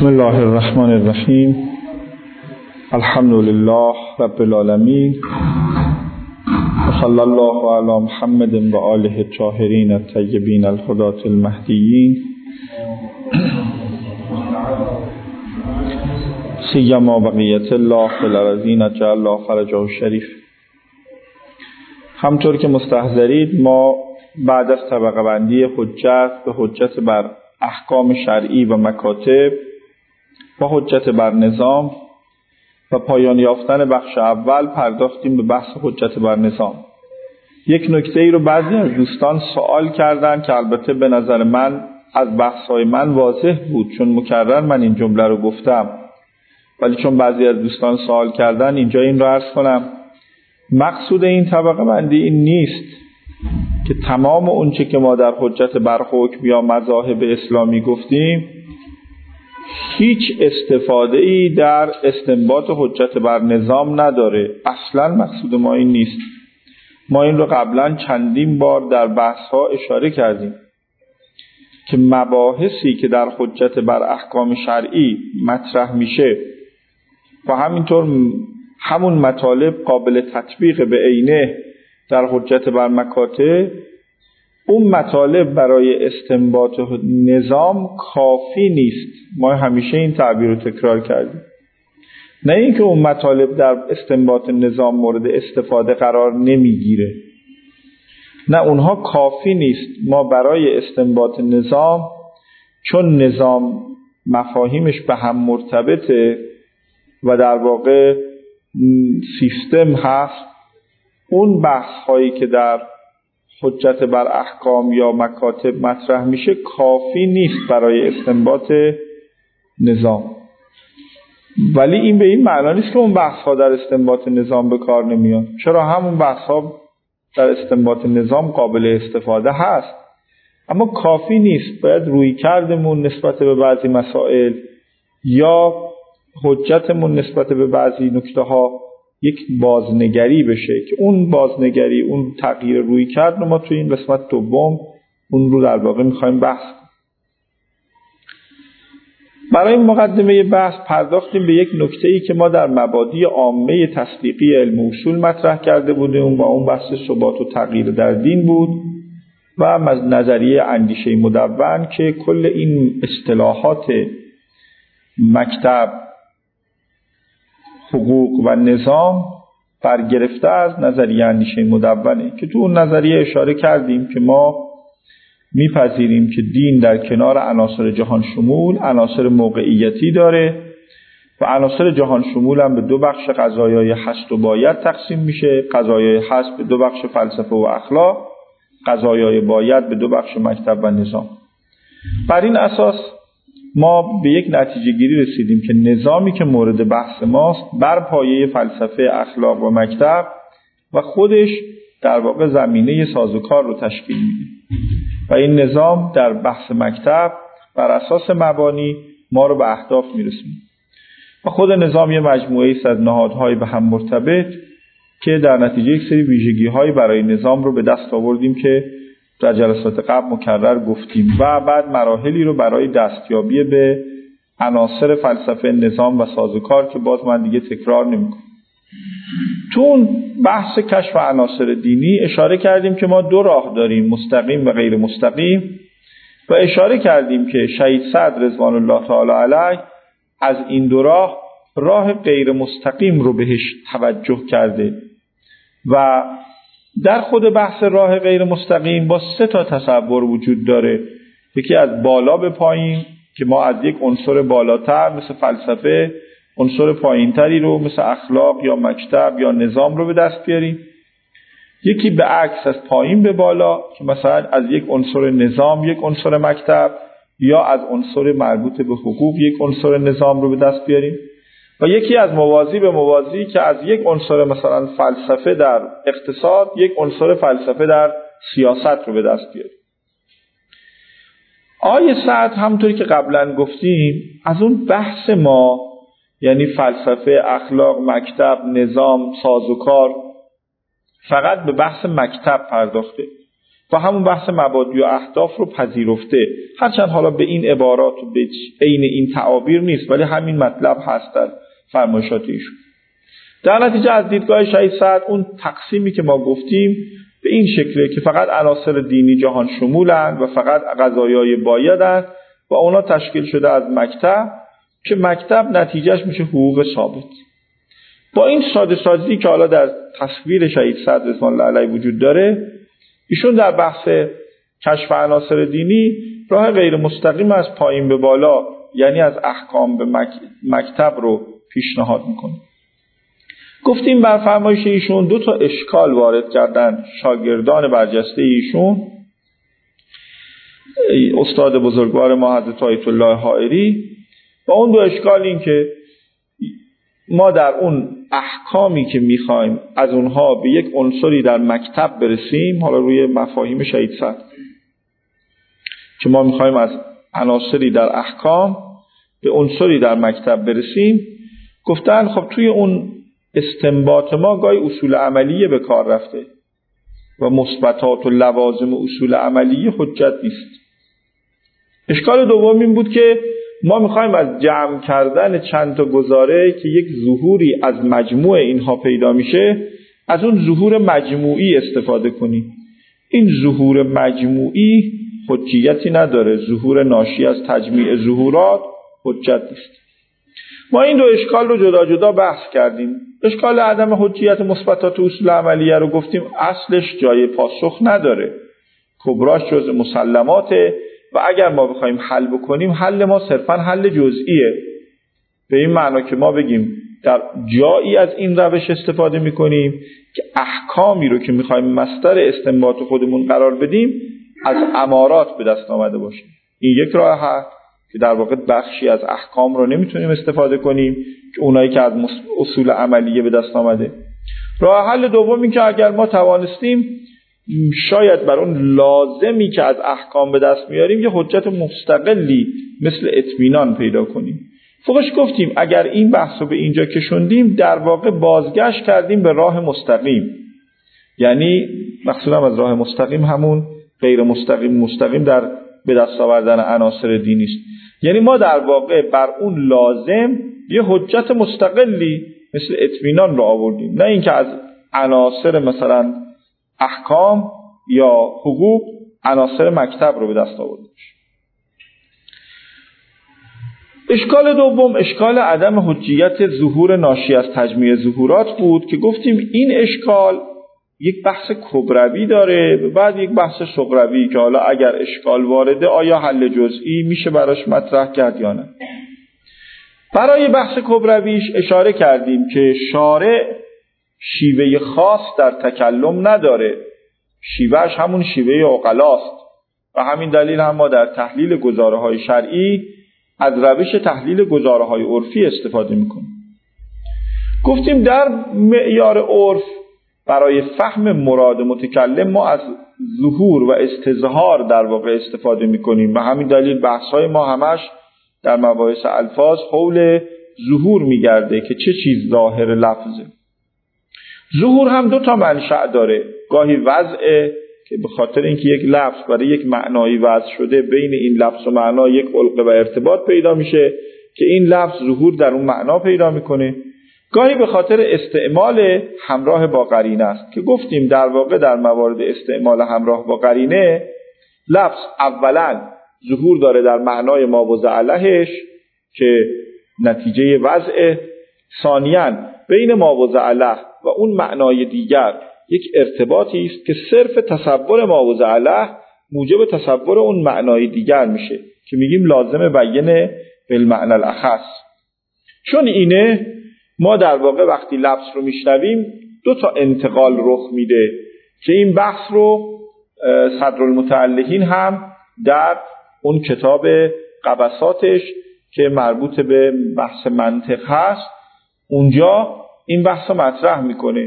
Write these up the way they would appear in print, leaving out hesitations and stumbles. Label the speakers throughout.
Speaker 1: بسم الله الرحمن الرحیم. الحمد لله رب العالمین و صلی الله علی محمد و آله الطاهرین الطیبین الهداة المهدیین سیما بقیت الله فی الارضین جعل الله فرجه الشریف. همطور که مستحضرید ما بعد از طبقه بندی حجت به حجت بر احکام شرعی و مکاتب و حجت بر نظام و پایان یافتن بخش اول پرداختیم به بحث حجت بر نظام. یک نکته ای رو بعضی از دوستان سوال کردن که البته به نظر من از بحث‌های من واضح بود، چون مکرر من این جمله رو گفتم، ولی چون بعضی از دوستان سوال کردن اینجا این رو عرض کنم. مقصود این طبقه بندی این نیست که تمام اونچه که ما در حجت بر حکم یا مذاهب اسلامی گفتیم هیچ استفاده‌ای در استنباط حجت بر نظام نداره. اصلا مقصود ما این نیست. ما این رو قبلا چندین بار در بحث‌ها اشاره کردیم که مباحثی که در حجت بر احکام شرعی مطرح میشه و همینطور همون مطالب قابل تطبیق به عینه در حجت بر مکاتب، اون مطالب برای استنباط نظام کافی نیست. ما همیشه این تعبیر رو تکرار کردیم. نه اینکه اون مطالب در استنباط نظام مورد استفاده قرار نمیگیره، نه، اونها کافی نیست. ما برای استنباط نظام، چون نظام مفاهیمش به هم مرتبطه و در واقع سیستم هست، اون بحث هایی که در حجت بر احکام یا مکاتب مطرح میشه کافی نیست برای استنباط نظام. ولی این به این معنی نیست که اون بحث ها در استنباط نظام به کار نمیاد. چرا؟ همون بحث ها در استنباط نظام قابل استفاده هست، اما کافی نیست. باید رویکردمون نسبت به بعضی مسائل یا حجتمون نسبت به بعضی نکته ها یک بازنگری بشه که اون بازنگری، اون تغییر روی کرد ما توی این قسمت دوم اون رو در واقع میخوایم بحث کنیم. برای مقدمه بحث پرداختیم به یک نکته‌ای که ما در مبادی عامه تصدیقی علم اصول مطرح کرده بودیم و اون بحث ثبات و تغییر در دین بود و نظریه اندیشه مدون که کل این اصطلاحات مکتب، حقوق و نظام برگرفته از نظریه اندیشه مدونه که تو اون نظریه اشاره کردیم که ما میپذیریم که دین در کنار عناصر جهان شمول عناصر موقعیتی داره و عناصر جهان شمول هم به دو بخش قضایای هست و باید تقسیم میشه. قضایای هست به دو بخش فلسفه و اخلاق، قضایای باید به دو بخش مکتب و نظام. بر این اساس ما به یک نتیجه گیری رسیدیم که نظامی که مورد بحث ماست بر پایه فلسفه، اخلاق و مکتب و خودش در واقع زمینه سازوکار رو تشکیل میده و این نظام در بحث مکتب بر اساس مبانی ما رو به اهداف میرسونه و خود نظام یه مجموعه است از نهادهای به هم مرتبط که در نتیجه یک سری ویژگی‌های برای نظام رو به دست آوردیم که در جلسات قبل مکرر گفتیم و بعد مراحلی رو برای دستیابی به عناصر فلسفه، نظام و سازوکار که باز من دیگه تکرار نمی‌کنم. تو اون بحث کشف عناصر دینی اشاره کردیم که ما دو راه داریم، مستقیم و غیر مستقیم، و اشاره کردیم که شهید سعد رضوان الله تعالی علیه از این دو راه غیر مستقیم رو بهش توجه کرده و در خود بحث راه غیر مستقیم با 3 تصور وجود داره. یکی از بالا به پایین که ما از یک عنصر بالاتر مثل فلسفه عنصر پایینتری رو مثل اخلاق یا مکتب یا نظام رو به دست بیاریم. یکی به عکس از پایین به بالا که مثلا از یک عنصر نظام یک عنصر مکتب یا از عنصر مربوط به حقوق یک عنصر نظام رو به دست بیاریم. و یکی از موازی به موازی که از یک عنصر مثلا فلسفه در اقتصاد یک عنصر فلسفه در سیاست رو به دست بیاریم. آیه سعد همونطوری که قبلا گفتیم از اون بحث ما، یعنی فلسفه، اخلاق، مکتب، نظام، سازوکار، فقط به بحث مکتب پرداخته و همون بحث مبادی و اهداف رو پذیرفته، هرچند حالا به این عبارات و به عین این تعابیر نیست، ولی همین مطلب هست در فرمایشات ایشون. در نتیجه از دیدگاه شهید سعد اون تقسیمی که ما گفتیم به این شکله که فقط عناصر دینی جهان شمولند و فقط قضایای بایدند و اونا تشکیل شده از مکتب که مکتب نتیجهش میشه حقوق ثابت. با این ساده سازی که حالا در تصویر شهید سعد رضوان الله علیه وجود داره، ایشون در بحث کشف عناصر دینی راه غیر مستقیم از پایین به بالا، یعنی از احکام به مکتب رو پیشنهاد میکنه. گفتیم بر فرمایش ایشون 2 تا اشکال وارد کردن شاگردان برجسته ایشون، استاد بزرگوار ما حضرت آیت الله حائری. و اون 2 اشکال این که ما در اون احکامی که میخوایم از اونها به یک عنصری در مکتب برسیم، حالا روی مفاهیم شهید سعد که ما میخوایم از عناصری در احکام به عنصری در مکتب برسیم، گفتن خب توی اون استنباط ما گاهی اصول عملیه به کار رفته و مثبتات و لوازم اصول عملیه حجت نیست. اشکال دوم این بود که ما میخوایم از جمع کردن چند تا گزاره که یک ظهوری از مجموع اینها پیدا میشه، از اون ظهور مجموعی استفاده کنیم. این ظهور مجموعی حجیتی نداره، ظهور ناشی از تجمیع ظهورات حجت نیست. ما این 2 اشکال رو جدا جدا بحث کردیم. اشکال عدم حجیت مثبتات اصول عملیه رو گفتیم اصلش جای پاسخ نداره، کبراش جزء مسلماته و اگر ما بخوایم حل بکنیم حل ما صرفا حل جزئیه، به این معنی که ما بگیم در جایی از این روش استفاده میکنیم که احکامی رو که میخوایم مصدر استنباط خودمون قرار بدیم از امارات به دست آمده باشه. این یک راه هست که در واقع بخشی از احکام رو نمیتونیم استفاده کنیم که اونایی که از اصول عملیه به دست آمده. راه حل دوم این که اگر ما توانستیم شاید بر اون لازمی که از احکام به دست میاریم یه حجت مستقلی مثل اطمینان پیدا کنیم. فوقش گفتیم اگر این بحث رو به اینجا کشوندیم در واقع بازگشت کردیم به راه مستقیم، یعنی مقصودم از راه مستقیم همون غیر مستقیم در به دست آوردن عناصر دینی است. یعنی ما در واقع بر اون لازم یه حجت مستقلی مثل اطمینان رو آوردیم، نه اینکه از عناصر مثلا احکام یا حقوق عناصر مکتب رو به دست آوردیم. اشکال دوم اشکال عدم حجیت ظهور ناشی از تجمیع ظهورات بود که گفتیم این اشکال یک بحث کبروی داره و بعد یک بحث صغروی که حالا اگر اشکال وارده آیا حل جزئی میشه براش مطرح کرد یا نه. برای بحث کبرویش اشاره کردیم که شارع شیوه خاص در تکلم نداره، شیوهش همون شیوه عقلاست و همین دلیل هم ما در تحلیل گزاره‌های شرعی از روش تحلیل گزاره‌های عرفی استفاده میکنیم. گفتیم در معیار عرف برای فهم مراد متکلم ما از ظهور و استظهار در واقع استفاده میکنیم و همین دلیل بحث‌های ما همش در مباحث الفاظ حول ظهور میگرده که چه چیز ظاهر لفظه. ظهور هم 2 تا منشأ داره، گاهی وضعه که به خاطر اینکه یک لفظ برای یک معنایی وضع شده بین این لفظ و معنا یک علقه و ارتباط پیدا میشه که این لفظ ظهور در اون معنا پیدا میکنه، گاهی به خاطر استعمال همراه با قرینه است که گفتیم در واقع در موارد استعمال همراه با قرینه لفظ اولا ظهور داره در معنای ما وضع لهش که نتیجه وضع، ثانیاً بین ما وضع له و اون معنای دیگر یک ارتباطی است که صرف تصور ما وضع له موجب تصور اون معنای دیگر میشه که میگیم لازم بیان بالمعنى الاخص. چون اینه ما در واقع وقتی لفظ رو میشنویم 2 تا انتقال رخ میده که این بحث رو صدرالمتعلقین هم در اون کتاب قبساتش که مربوط به بحث منطق هست اونجا این بحث رو مطرح میکنه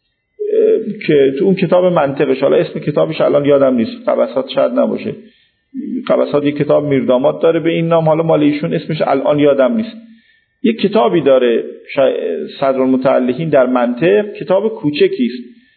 Speaker 1: که تو اون کتاب منطقش، حالا اسم کتابش الان یادم نیست، قبسات شاید نباشه، قبسات یک کتاب میرداماد داره به این نام، حالا مال ایشون اسمش الان یادم نیست، یک کتابی داره صدرالمتعلقین در منطق، کتاب کوچکی است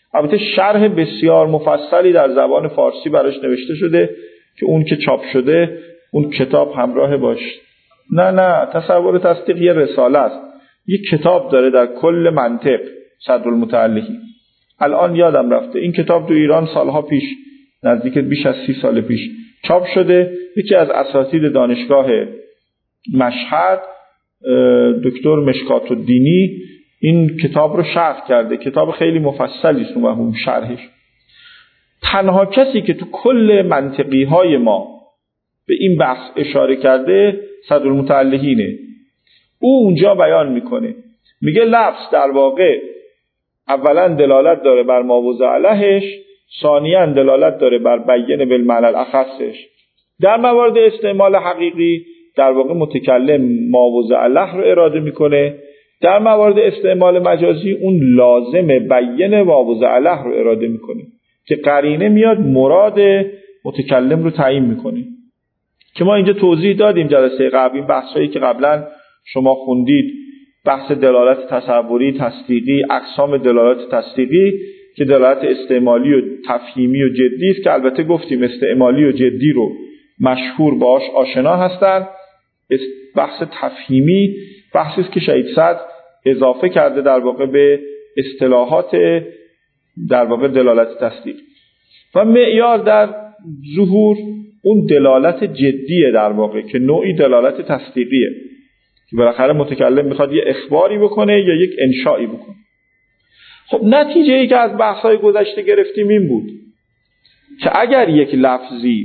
Speaker 1: البته شرح بسیار مفصلی در زبان فارسی براش نوشته شده که اون که چاپ شده اون کتاب همراه باش. نه تصور تصدیق یه رساله است، یه کتاب داره در کل منطق صدرالمتعلقی. الان یادم رفته این کتاب تو ایران سالها پیش، نزدیک بیش از 30 سال پیش چاپ شده. یکی از اساتید دانشگاه مشهد دکتر مشکات الدینی این کتاب رو شرح کرده. کتاب خیلی مفصلی است و شرحش. تنها کسی که تو کل منطقی های ما به این بحث اشاره کرده صدرالمتعلقینه. او اونجا بیان میکنه، میگه لفظ در واقع اولا دلالت داره بر ما وضع علیهش، ثانیاً دلالت داره بر بیان بالمعنی الاخصش. در موارد استعمال حقیقی در واقع متکلم ما وضع علیه رو اراده میکنه، در موارد استعمال مجازی اون لازم بیان ما وضع علیه رو اراده میکنه که قرینه میاد مراد متکلم رو تعیین میکنه. که ما اینجا توضیح دادیم جلسه قبل، این بحثایی که قبلا شما خوندید، بحث دلالت تصوری، تصدیقی، اقسام دلالت تصدیقی که دلالت استعمالی و تفهیمی و جدی است، که البته گفتیم استعمالی و جدی رو مشهور باش آشنا هستن. بحث تفهیمی بحثی است که شهید صدر اضافه کرده در واقع به اصطلاحات در واقع دلالت تصدیق. و معیار در ظهور اون دلالت جدیه در واقع که نوعی دلالت تصدیقیه که بالاخره متکلم میخواد یه اخباری بکنه یا یک انشایی بکنه. خب نتیجه ای که از بحث‌های گذشته گرفتیم این بود که اگر یک لفظی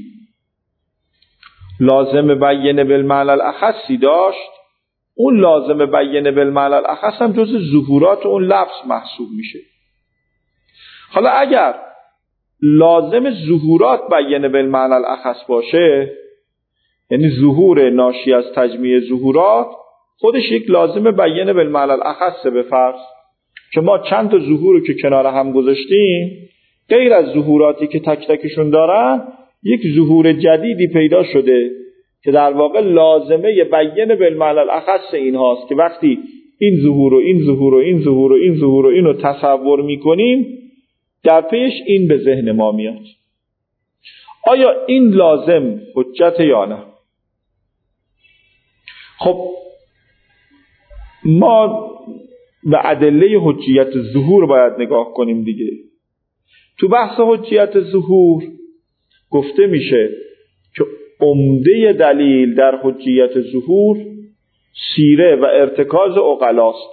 Speaker 1: لازم بیان بالمعنی الاخصی داشت، اون لازم بیان بالمعنی الاخص هم جز ظهورات اون لفظ محسوب میشه. حالا اگر لازم ظهورات بیان بالمعنی الاخص باشه، یعنی ظهور ناشی از تجمیع ظهورات خودش یک لازم بیان بالمعنی الاخص به فرض که ما چند تا ظهور رو که کنار هم گذاشتیم، غیر از ظهوراتی که تک تکشون دارن یک ظهور جدیدی پیدا شده که در واقع لازمه بیان بالمعنی الاخص این هاست که وقتی این ظهور و این ظهور و این ظهور و این ظهور و اینو تصور میکنیم در پیش این به ذهن ما میاد. آیا این لازم حجت یا نه؟ خب ما به ادله حجیت ظهور باید نگاه کنیم دیگه. تو بحث حجیت ظهور گفته میشه که عمده دلیل در حجیت ظهور سیره و ارتکاز عقلاست.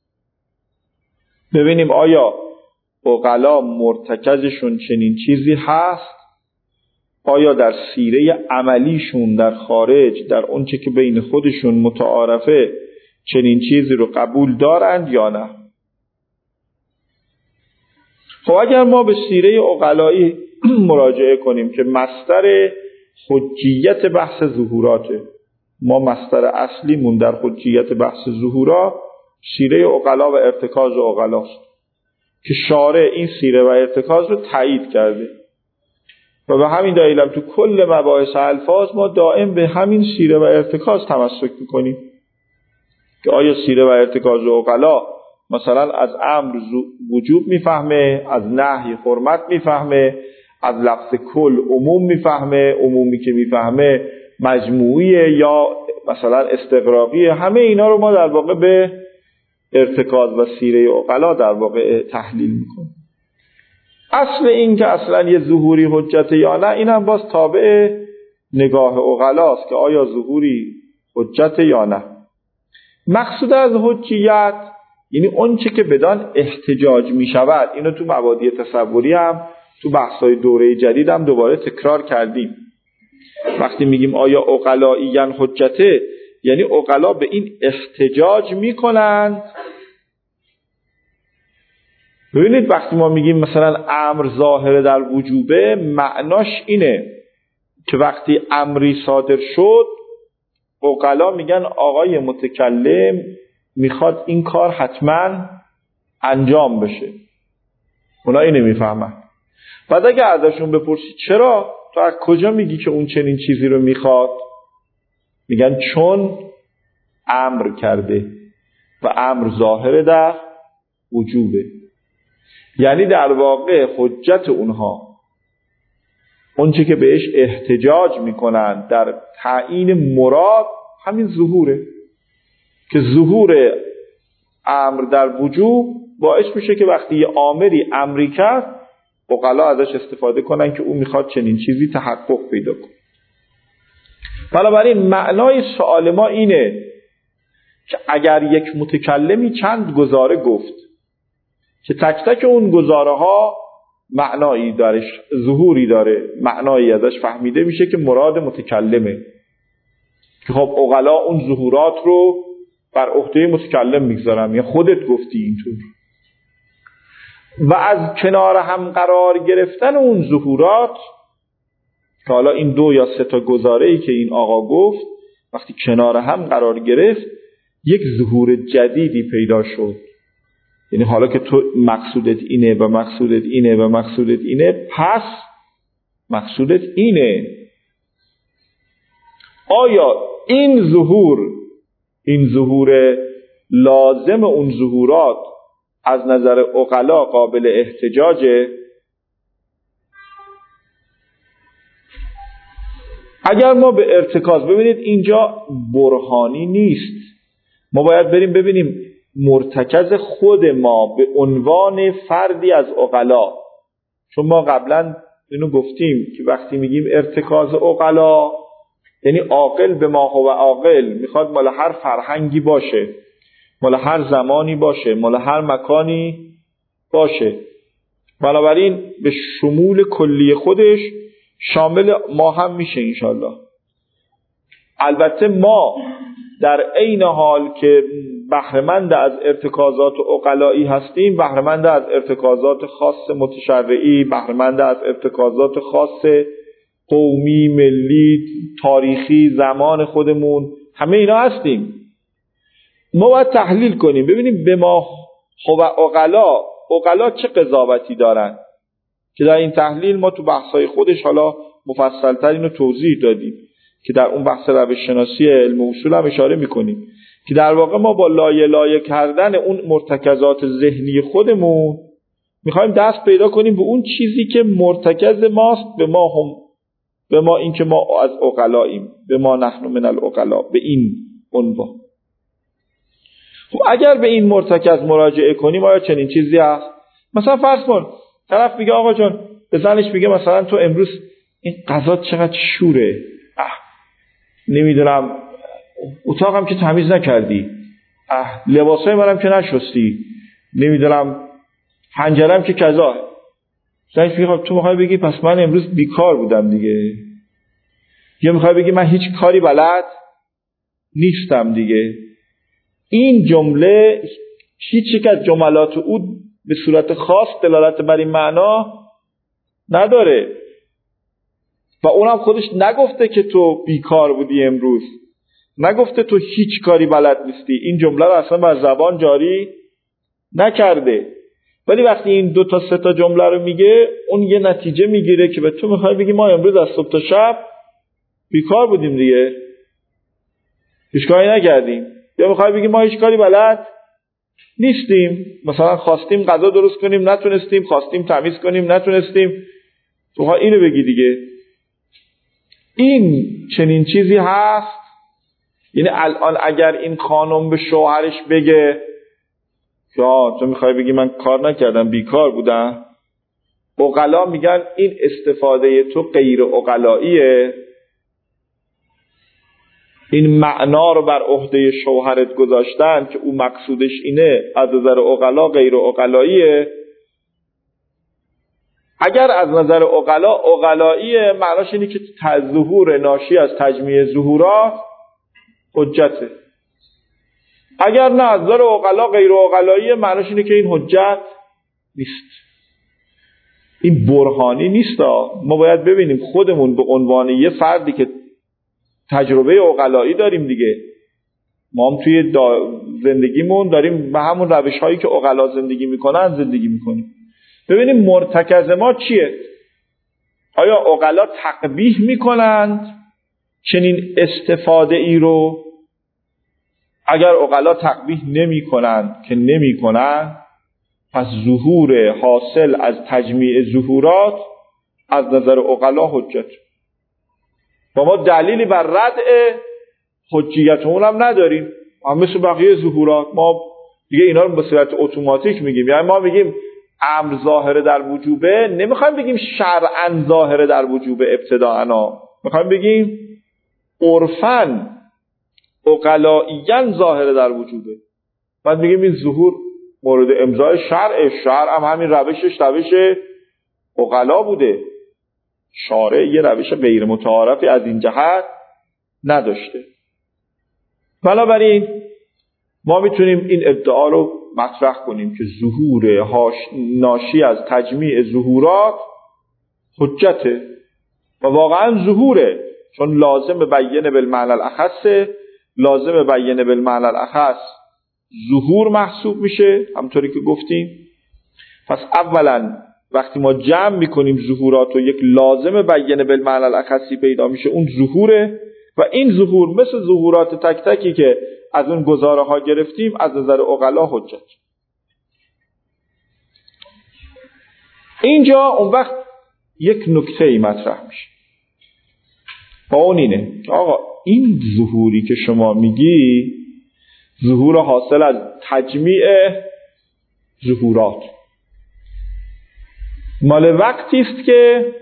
Speaker 1: ببینیم آیا عقلا مرتکزشون چنین چیزی هست؟ آیا در سیره عملیشون در خارج، در اونچه که بین خودشون متعارفه، چنین چیزی رو قبول دارند یا نه؟ خب اگر ما به سیره عقلایی مراجعه کنیم که مصدر حجیت بحث ظهوراته، ما مصدر اصلیمون در حجیت بحث ظهورات سیره عقلا و ارتکاز عقلاست که شارع این سیره و ارتکاز رو تایید کرده و به همین دلیل هم تو کل مباحث الفاظ ما دائم به همین سیره و ارتکاز تمسک میکنیم که آیا سیره و ارتکاز عقلا مثلا از امر وجوب میفهمه، از نهی حرمت میفهمه، از لفظ کل عموم میفهمه، عمومی که میفهمه مجموعیه یا مثلا استغراقیه. همه اینا رو ما در واقع به ارتکاز و سیره عقلا در واقع تحلیل میکنیم. اصل این که اصلا یه ظهوری حجت یا نه این هم باز تابع نگاه عقلاست که آیا ظهوری حجت یا نه. مقصود از حجیت یعنی اون چه که بدان احتجاج می شود. اینو تو مبادی تصوری هم تو بحث‌های دوره جدید هم دوباره تکرار کردیم. وقتی میگیم آیا عقلاییان حجته، یعنی عقلا به این احتجاج میکنند. ببینید وقتی ما میگیم مثلا امر ظاهر در وجوبه، معناش اینه که وقتی امری صادر شد عقلا میگن آقای متکلم میخواد این کار حتما انجام بشه. اونا اینو میفهمن. بعد اگه ازشون بپرسید چرا؟ تو از کجا میگی که اون چنین چیزی رو میخواد؟ میگن چون امر کرده و امر ظاهر در وجوبه. یعنی در واقع حجت اونها، اون چی که بهش احتجاج میکنن در تعیین مراد، همین ظهوره که ظهور امر در وجوب باعث میشه که وقتی یه آمری امری کرد عقلا ازش استفاده کنن که اون میخواد چنین چیزی تحقق پیدا کنه. بنابراین معنای سوال ما اینه که اگر یک متکلمی چند گزاره گفت که تک تک اون گزاره ها معنایی داره، ظهوری داره، معنایی ازش فهمیده میشه که مراد متکلمه، که خب عقلا اون ظهورات رو بر عهده متکلم میگذارن، یا خودت گفتی اینطور. و از کنار هم قرار گرفتن اون ظهورات، که حالا این 2 یا 3 تا گزاره‌ای که این آقا گفت وقتی کنار هم قرار گرفت یک ظهور جدیدی پیدا شد. یعنی حالا که تو مقصودت اینه و مقصودت اینه و مقصودت اینه، پس مقصودت اینه. آیا این ظهور لازم اون ظهورات از نظر عقلا قابل احتجاجه؟ اگر ما به ارتکاز، ببینید اینجا برهانی نیست، ما باید بریم ببینیم مرتکز خود ما به عنوان فردی از عقلا. چون ما قبلا اینو گفتیم که وقتی میگیم ارتکاز عقلا یعنی عاقل به ما هو عاقل میخواد مال هر فرهنگی باشه، مال هر زمانی باشه، مال هر مکانی باشه. بنابراین به شمول کلی خودش شامل ما هم میشه انشالله. البته ما در عین حال که بهره‌مند از ارتکازات عقلایی هستیم، بهره‌مند از ارتکازات خاص متشرعی، بهره‌مند از ارتکازات خاص قومی، ملی، تاریخی، زمان خودمون، همه اینا هستیم. ما باید تحلیل کنیم ببینیم به ما و عقلا چه قضاوتی دارن، که در این تحلیل ما تو بحث‌های خودش حالا مفصل‌تر اینو توضیح دادیم، که در اون بحث روش شناسی علم اصول هم اشاره می‌کنیم که در واقع ما با لایه کردن اون مرتکزات ذهنی خودمون می‌خوایم دست پیدا کنیم به اون چیزی که مرتکز ماست، به ما این که ما از عقلاییم، به ما نحن من العقلا، به این عنوان. خب اگر به این مرتکز مراجعه کنیم آیا چنین چیزی هست؟ مثلا فرض کن طرف میگه آقا جان، به زنش میگه مثلا تو امروز این غذا چقدر شوره، نمیدونم اتاقم که تمیز نکردی، لباسای منم که نشستی، نمیدونم پنجره‌ام که کذا. زنش میگه تو میخوای بگی پس من امروز بیکار بودم دیگه، یا میخوای بگی من هیچ کاری بلد نیستم دیگه. این جمله هیچ یک از جملات او به صورت خاص دلالت بر این معنا نداره و اونم خودش نگفته که تو بیکار بودی امروز، نگفته تو هیچ کاری بلد نیستی، این جمله رو اصلا بر زبان جاری نکرده. ولی وقتی این 2 تا 3 تا جمله رو میگه، اون یه نتیجه میگیره که به تو میخوای بگی ما امروز از صبح تا شب بیکار بودیم دیگه، هیچ کاری نکردیم، یا میخوای بگی ما هیچ کاری بلد نیستیم، مثلا خواستیم غذا درست کنیم نتونستیم، خواستیم تمیز کنیم نتونستیم، تو ها اینو بگی دیگه. این چنین چیزی هست؟ یعنی الان اگر این خانم به شوهرش بگه یا تو میخوای بگی من کار نکردم بیکار بودم، عقلا میگن این استفاده تو غیر عقلاییه، این معنا رو بر عهده شوهرت گذاشتن که او مقصودش اینه، از نظر عقلا غیر عقلاییه. اگر از نظر عقلاییه، معناش اینه که ظهور ناشی از تجمیع ظهورات حجته. اگر نه از نظر عقلا غیر عقلاییه، معناش اینه که این حجت نیست، این برهانی نیست. ما باید ببینیم خودمون به عنوان یه فردی که تجربه عقلایی داریم دیگه، ما هم توی زندگیمون داریم به همون روش هایی که عقلا زندگی میکنن زندگی میکنیم. ببینیم مرتکز ما چیه؟ آیا عقلا تقبیح میکنند چنین استفاده ای رو؟ اگر عقلا تقبیح نمیکنند که نمیکنند، پس ظهور حاصل از تجمیع ظهورات از نظر عقلا حجت و ما دلیلی بر ردع حجیت اون هم نداریم. ما مثل بقیه ظهورات ما دیگه اینا رو به صورت اتوماتیک میگیم. یعنی ما میگیم امر ظاهر در وجوبه، نمیخوایم بگیم شرعاً ظاهر در وجوبه ابتداءً، میخوایم بگیم عرفاً عقلائیاً ظاهر در وجوبه. بعد میگیم این ظهور مورد امضای شرع هم همین روشش روش عقلا بوده. شارع یه روش غیر متعارفی از این جهت نداشته. بنابراین ما میتونیم این ادعا رو مطرح کنیم که ظهور ناشی از تجمیع ظهورات حجته و واقعا ظهوره، چون لازم بیان بالمعنی الاخص، لازم بیان بالمعنی الاخص ظهور محسوب میشه همطوری که گفتیم. پس اولا وقتی ما جمع میکنیم ظهورات و یک لازم بیان بالمعنی الاخصی پیدا میشه، اون ظهوره و این ظهور مثل ظهورات تک تکی که از اون گزاره ها گرفتیم از نظر عقلا حجت. اینجا اون وقت یک نکته ای مطرح میشه و اون اینه که آقا این ظهوری که شما میگی ظهور حاصل از تجمیع ظهورات مال وقتی است که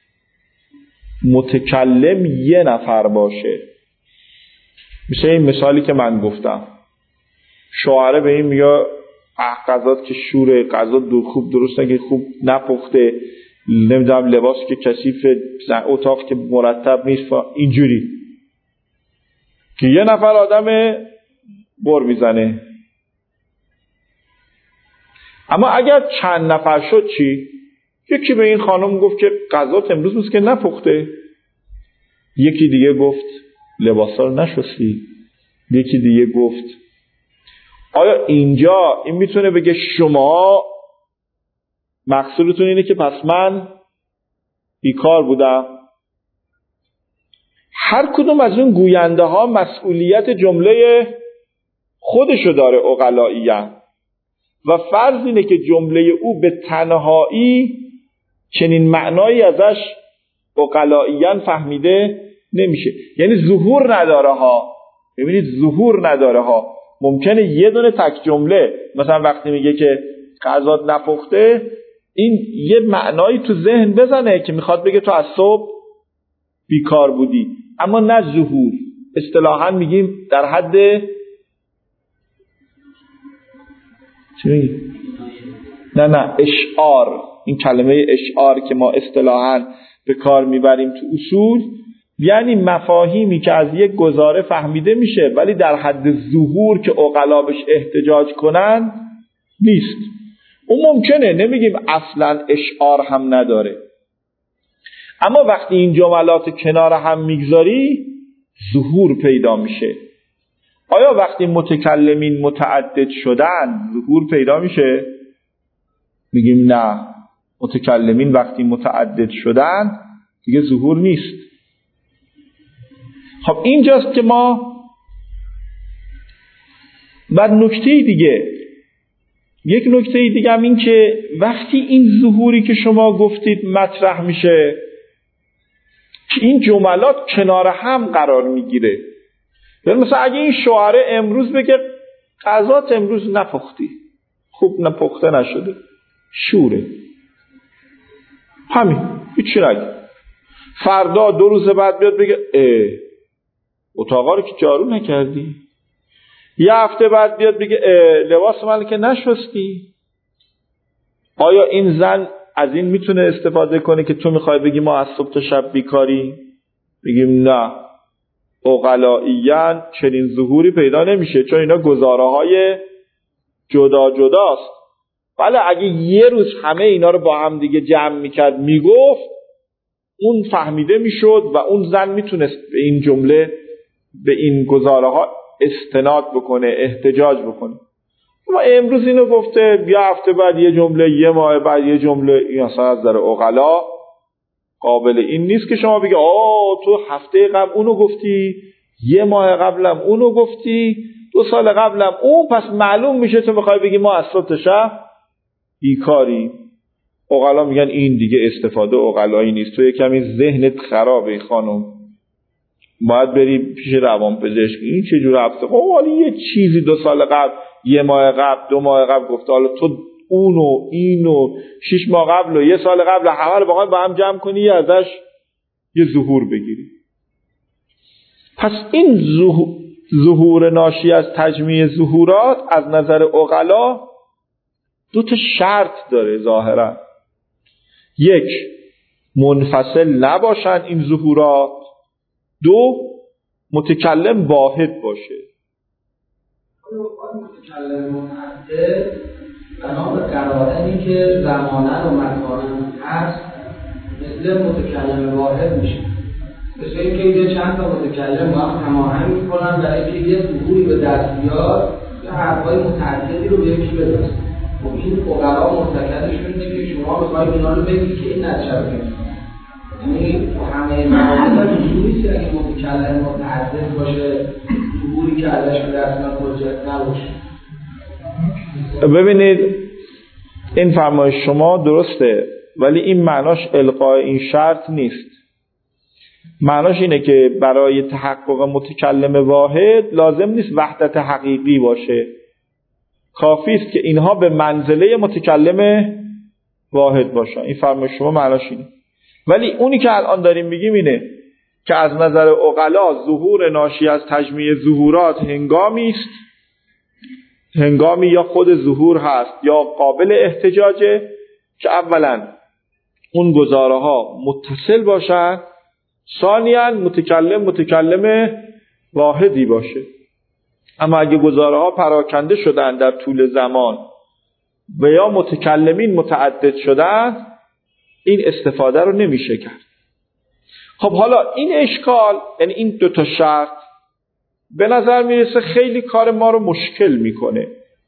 Speaker 1: متکلم یه نفر باشه. میشه این مثالی که من گفتم، شاعره به این میگه غذات که شوره، غذا خوب درست نگه، خوب نپخته، نمیدونم لباس که کثیف، اتاق که مرتب نیست، اینجوری که یه نفر آدم بر میزنه. اما اگر چند نفر شد چی؟ یکی به این خانم گفت که غذات امروز نیست که نپخته، یکی دیگه گفت لباسا رو نشستی، یکی دیگه گفت. آیا اینجا این میتونه بگه شما مقصودتون اینه که پس من بیکار بودم؟ هر کدوم از اون گوینده ها مسئولیت جمله خودشو داره عقلائیاً و فرض اینه که جمله او به تنهایی چنین معنایی ازش عقلائیاً فهمیده نمیشه. یعنی ظهور نداره ها. ببینید ظهور نداره ها. ممکنه یه دونه تک جمله مثلا وقتی میگه که غذات نپخته، این یه معنایی تو ذهن بزنه که میخواد بگه تو از صبح بیکار بودی، اما نه ظهور. اصطلاحاً میگیم در حد نه اشعار. این کلمه اشعار که ما اصطلاحاً به کار میبریم تو اصول، یعنی مفاهیمی که از یک گزاره فهمیده میشه ولی در حد ظهور که عقلا بهش احتجاج کنن نیست. اون ممکنه، نمیگیم اصلا اشعار هم نداره، اما وقتی این جملات کنار هم میگذاری ظهور پیدا میشه. آیا وقتی متکلمین متعدد شدن ظهور پیدا میشه؟ میگیم نه، متکلمین وقتی متعدد شدن دیگه ظهور نیست. خب اینجاست که ما بعد نکته دیگه، یک نکته دیگه هم این که وقتی این ظهوری که شما گفتید مطرح میشه که این جملات کنار هم قرار میگیره. یعنی مثلا اگه این شاعره امروز بگه غذات امروز نپختی، خوب نپخته نشده، شوره، همین، هیچی نگه. فردا 2 روز بعد بیاد بگه اتاقا رو که جارو نکردی، یه هفته بعد بیاد بگه لباس من که نشستی. آیا این زن از این میتونه استفاده کنه که تو میخوای بگی ما از صبح تا شب بیکاری؟ بگیم نه، عقلائیاً چنین ظهوری پیدا نمیشه، چون اینا گزاره های جدا جداست. ولی اگه یه روز همه اینا رو با هم دیگه جمع میکرد میگفت، اون فهمیده میشد و اون زن میتونست به این جمله، به این گزاره ها استناد بکنه، احتجاج بکنه. اما امروز اینو گفته، یه هفته بعد یه جمله، یه ماه بعد یه جمله، این اصلا از نظر عقلا قابل این نیست که شما بگی تو هفته قبل اونو گفتی، یه ماه قبلم اونو گفتی، 2 سال قبلم اون، پس معلوم میشه تو میخوای بگی ما از صبح تا شب بیکاری، عقلا میگن این دیگه استفاده عقلایی نیست، تو یه کمی ذهنت خرابه خانم، باید بری پیش روانپزشک. این چه جور حرفه؟ خب حالا یه چیزی 2 سال قبل، 1 ماه قبل، 2 ماه قبل گفته، حالا تو اونو اینو 6 ماه قبل و 1 سال قبل همه رو با هم جمع کنی ازش یه ظهور بگیری. پس این ظهور ناشی از تجمیع ظهورات از نظر عقلا 2 تا شرط داره ظاهرا. 1 منفصل نباشن این ظهورات، 2 متکلم واحد باشه.
Speaker 2: متکلم متعدد بنا به قرائنی که زمانه و مکانن هست مثل متکلم واحد میشه. مثل اینکه یه چند تا متکلم با هم هماهنگ میکنن برای اینکه یه ظهوری به دست بیاد یا حرفای متعددی رو به یکی برسونه. خب این فقرا مرتکزشون اینه که شما بخواید اینا رو بگید که این نتیجه رو بگید. یعنی همه مواقع اینجوریه که اگه متکلم متعدد باشه ظهوری که ازش به دست میاد حجت نباشه.
Speaker 1: ببینید این فرمایش شما درسته، ولی این معناش القای این شرط نیست. معناش اینه که برای تحقق متکلم واحد لازم نیست وحدت حقیقی باشه، کافی است که اینها به منزله متکلم واحد باشن. این فرمایش شما معناش اینه. ولی اونی که الان داریم میگیم اینه که از نظر عقلا ظهور ناشی از تجمیع ظهورات هنگامی یا خود ظهور هست یا قابل احتجاجه که اولا اون گزاره ها متصل باشن، ثانیاً متکلم واحدی باشه. اما اگه گزاره ها پراکنده شدن در طول زمان و یا متکلمین متعدد شدن، این استفاده رو نمیشه کرد. خب حالا این اشکال، یعنی این 2 تا شرط به نظر میرسه خیلی کار ما رو مشکل میکنه،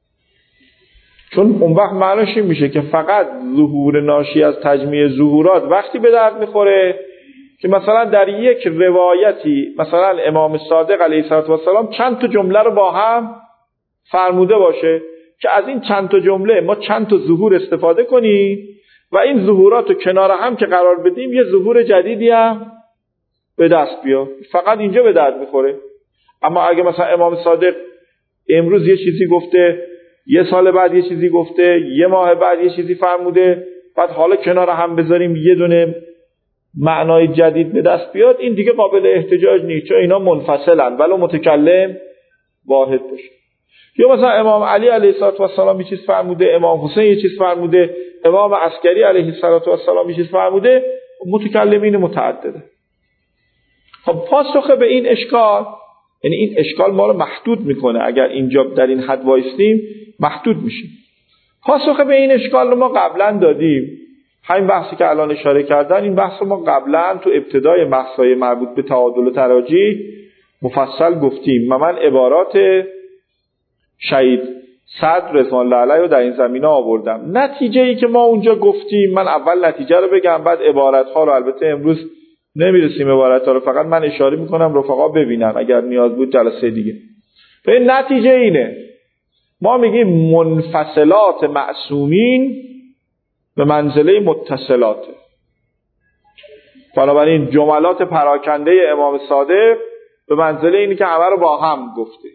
Speaker 1: چون اون وقت معناش این میشه که فقط ظهور ناشی از تجمیع ظهورات وقتی به درد میخوره که مثلا در یک روایتی مثلا امام صادق علیه السلام چند تا جمله رو با هم فرموده باشه که از این چند تا جمله ما چند تا ظهور استفاده کنیم و این ظهورات رو کنار هم که قرار بدیم یه ظهور جدیدی هم به دست بیاد. فقط اینجا به درد میخوره. اما اگه مثلا امام صادق امروز یه چیزی گفته، 1 سال بعد یه چیزی گفته، 1 ماه بعد یه چیزی فرموده، بعد حالا کنار هم بذاریم یه دونه معنای جدید به دست بیاد، این دیگه قابل احتجاج نیست، چون اینا منفصلن ولو متکلم واحد باشه. یا مثلا امام علی علیه السلام یه چیز فرموده، امام حسین یه چیز فرموده، امام عسکری علیه السلام یه چیز فرموده، متکلمین متعدده. خب پاسخ به این اشکال، یعنی این اشکال ما رو محدود میکنه، اگر اینجا در این حد وایستیم محدود میشیم. پاسخ به این اشکال رو ما قبلا دادیم، همین بحثی که الان اشاره کردن، این بحث رو ما قبلا تو ابتدای بحث‌های مربوط به تعادل و تراجیح مفصل گفتیم و من عبارات شهید صدر رضوان الله علیه رو در این زمینه آوردم. نتیجه‌ای که ما اونجا گفتیم، من اول نتیجه رو بگم بعد عبارت‌ها رو، البته امروز نمیرسیم عبارت‌ها رو، فقط من اشاره میکنم رفقا ببینن اگر نیاز بود جلسه دیگه. به نتیجه اینه ما میگیم منفصلات معصومین به منزله متصلاته. بنابراین جملات پراکنده امام صادق به منزله اینه که همه رو با هم گفته.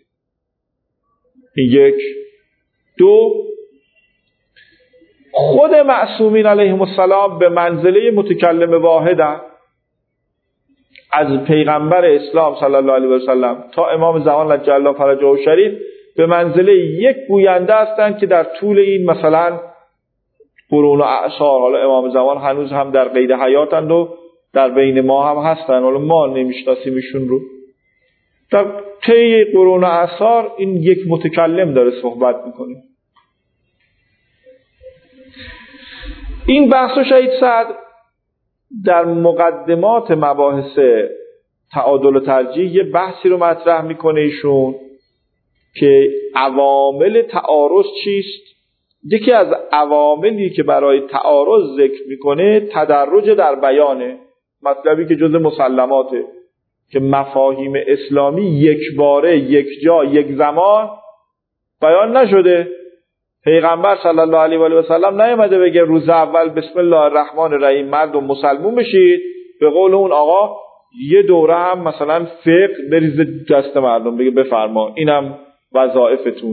Speaker 1: این 1. 2 خود معصومین علیهم السلام به منزله متکلم واحدن. از پیغمبر اسلام صلی الله علیه و سلم تا امام زمان عجل الله فرجه شریف به منزله یک گوینده هستند که در طول این مثلا قرون و اعصار، حالا امام زمان هنوز هم در قید حیاتند و در بین ما هم هستن، حالا ما نمیشناسیم ایشون رو، در طی قرون و اعصار این یک متکلم داره صحبت میکنه. این بحث و شهید صدر در مقدمات مباحث تعادل و ترجیح یه بحثی رو مطرح میکنه ایشون که عوامل تعارض چیست. یکی از عواملی که برای تعارض ذکر میکنه تدرج در بیانه، مطلبی که جز مسلماته که مفاهیم اسلامی یک باره، یک جا، یک زمان بیان نشده، پیغمبر صلی الله علیه و آله و سلم نیامده بگه روز اول بسم الله الرحمن الرحیم مردم مسلمون بشید، به قول اون آقا یه دوره هم مثلا فقه بریزه دست مردم بگه بفرما اینم وظایفتون،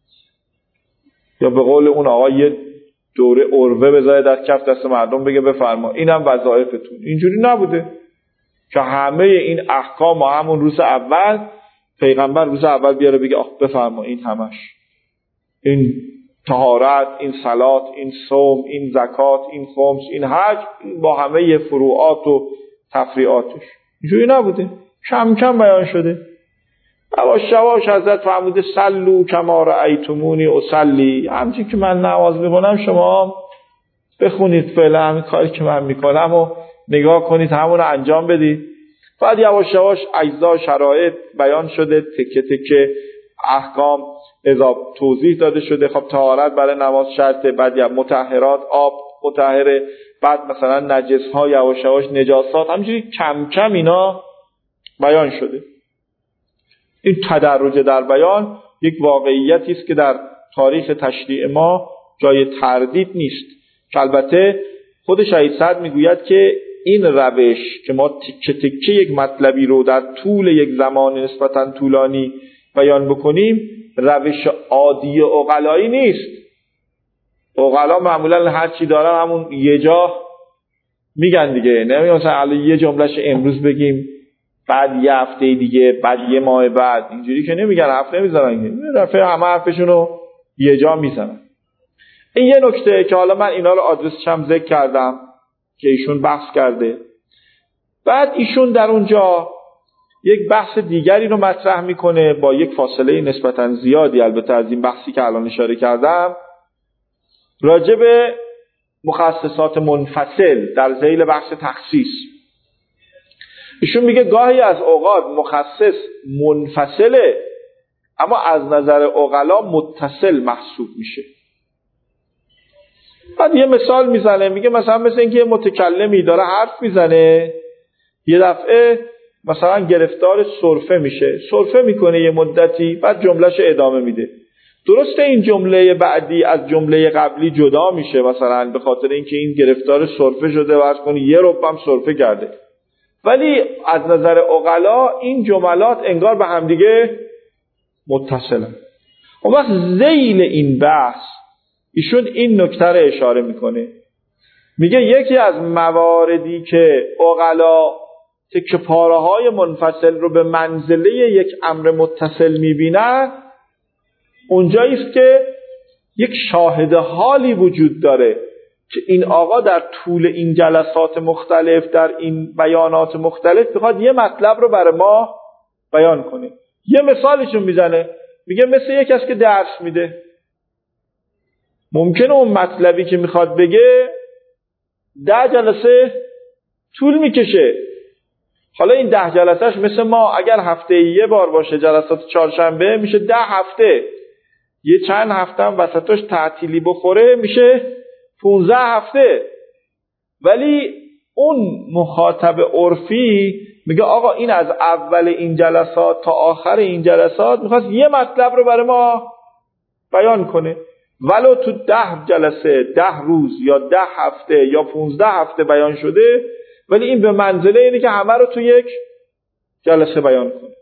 Speaker 1: یا به قول اون آقا یه دوره عرفه بذاره در کف دست مردم بگه بفرما اینم وظایفتون. اینجوری نبوده که همه این احکام همون روز اول پیغمبر روز اول بیاره بگه بفرما این همش، این طهارت، این صلات، این صوم، این زکات، این خمس، این حج، با همه فروعات و تفریعاتش. اینجوری نبوده، کم کم بیان شده. یواش یواش حضرت فرموده صلوا کما رأیتمونی اصلی، همچین که من نماز میخونم شما بخونید فعلا همین کاری که من میکنم و نگاه کنید همون رو انجام بدید. بعد یواش یواش اجزا شرایط بیان شده، تکه تکه احکام اضافه توضیح داده شده. خب طهارت برای نماز شرطه، بعد یا مطهرات آب مطهره، بعد مثلا نجس ها یواش یواش نجاسات، همینجوری کم کم اینا بیان شده. این تدرج در بیان یک واقعیتی است که در تاریخ تشریع ما جای تردید نیست، که البته خود شهید سعد میگوید که این روش که ما تکه تکه یک مطلبی رو در طول یک زمان نسبتا طولانی بیان بکنیم روش عادی عقلایی نیست. عقلا معمولا هر چی دارن همون یه جا میگن دیگه، نمیگن مثلا یه جملهش امروز بگیم بعد یه هفته دیگه بعد یه ماه بعد، اینجوری که نمیگن، حرف نمیزنن، یه دفعه همه حرفشونو یه جا میزنن. این یه نکته که حالا من اینا رو آدرسش هم ذکر کردم که ایشون بحث کرده. بعد ایشون در اونجا یک بحث دیگری رو مطرح میکنه با یک فاصله نسبتا زیادی البته از این بحثی که الان اشاره کردم، راجع به مخصصات منفصل در ذیل بحث تخصیص. ایشون میگه گاهی از اوقات مخصص منفصله اما از نظر عقلا متصل محسوب میشه. بعد یه مثال میزنه، میگه مثلا مثل اینکه یه متکلمی داره حرف میزنه، یه دفعه مثلا گرفتار سرفه میشه، سرفه میکنه یه مدتی، بعد جملهش ادامه میده. درسته این جمله بعدی از جمله قبلی جدا میشه مثلا به خاطر اینکه این گرفتار سرفه شده و عرض کنی یه ربع هم سرفه کرده، ولی از نظر عقلا این جملات انگار به هم دیگه متصلن. اون وقت ذیل این بحث ایشون این نکته رو اشاره میکنه، میگه یکی از مواردی که عقلا تکه پاره های منفصل رو به منزله یک امر متصل میبینن اونجایی است که یک شاهد حالی وجود داره که این آقا در طول این جلسات مختلف در این بیانات مختلف میخواد یه مطلب رو برای ما بیان کنه. یه مثالشون میزنه، میگه مثل یک کس که درس میده، ممکنه اون مطلبی که میخواد بگه 10 جلسه طول میکشه. حالا این 10 جلسهش مثل ما اگر هفته یه بار باشه جلسات چهارشنبه میشه 10 هفته، یه چند هفته هم وسطش تعطیلی بخوره میشه 15 هفته. ولی اون مخاطب عرفی میگه آقا این از اول این جلسات تا آخر این جلسات میخواست یه مطلب رو برای ما بیان کنه، ولو تو 10 جلسه 10 روز یا 10 هفته یا 15 هفته بیان شده، ولی این به منزله اینه که همه رو تو یک جلسه بیان کنه.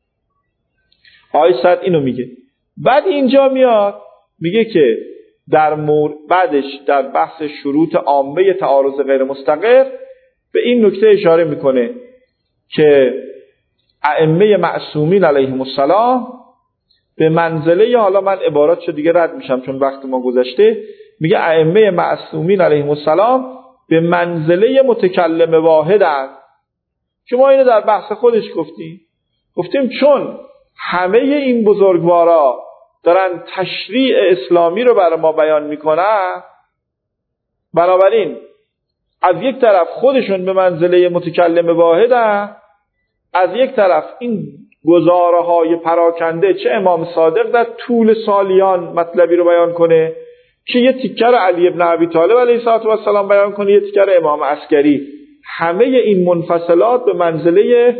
Speaker 1: آقای سعد اینو میگه. بعد اینجا میاد میگه که بعدش در بحث شروط عامه تعارض غیر مستقر به این نکته اشاره میکنه که ائمه معصومین علیهم السلام به منزله، حالا من عباراتشو دیگه رد میشم چون وقت ما گذشته، میگه ائمه معصومین علیهم السلام به منزله متکلم واحدن. که ما اینو در بحث خودش گفتیم چون همه این بزرگوارا دارن تشریع اسلامی رو برای ما بیان میکنن، بنابراین از یک طرف خودشون به منزله متکلم واحدن، از یک طرف این گزاره های پراکنده چه امام صادق در طول سالیان مطلبی رو بیان کنه که یه تیکر علی ابن ابی طالب علیه السلام بیان کنه، یه تیکر امام عسکری، همه این منفصلات به منزله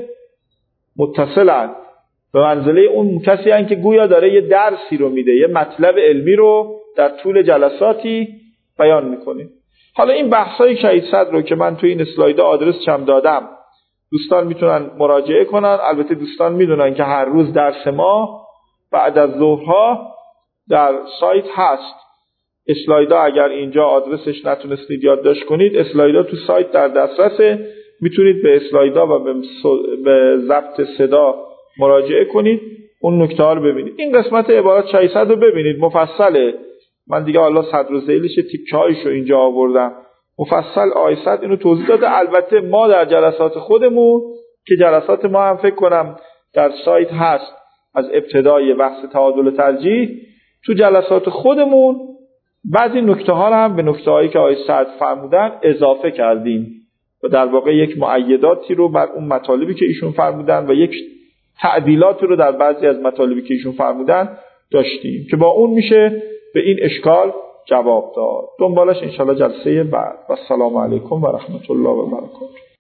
Speaker 1: متصلن، به منزله اون کسی هن که گویا داره یه درسی رو میده، یه مطلب علمی رو در طول جلساتی بیان میکنیم. حالا این بحث‌های شهید صدر رو که من توی این اسلایدها آدرس هم دادم، دوستان میتونن مراجعه کنن. البته دوستان میدونن که هر روز درس ما بعد از ظهرها در سایت هست. اسلایدها اگر اینجا آدرسش نتونستید یادداشت کنید، اسلایدها تو سایت در دسترسه، میتونید به اسلایدها و به ضبط صدا مراجعه کنید، اون نکته ها رو ببینید. این قسمت عبارت شهید صدر رو ببینید، مفصله. من دیگه حالا صدر و ذیلش تیکه‌هایشو اینجا آوردم، مفصل آقای صدر اینو توضیح داده. البته ما در جلسات خودمون که جلسات ما هم فکر کنم در سایت هست از ابتدای بحث تعادل ترجیح، تو جلسات خودمون بعضی نکته ها رو هم به نکته هایی که آقای صدر فرمودن اضافه کردیم و در واقع یک مؤیداتی رو بر اون مطالبی که ایشون فرمودن و یک تعدیلاتی رو در بعضی از مطالبی که ایشون فرمودن داشتیم که با اون میشه به این اشکال جواب داد. دنبالش انشاءالله جلسه بعد. و السلام علیکم و رحمت الله و برکاته.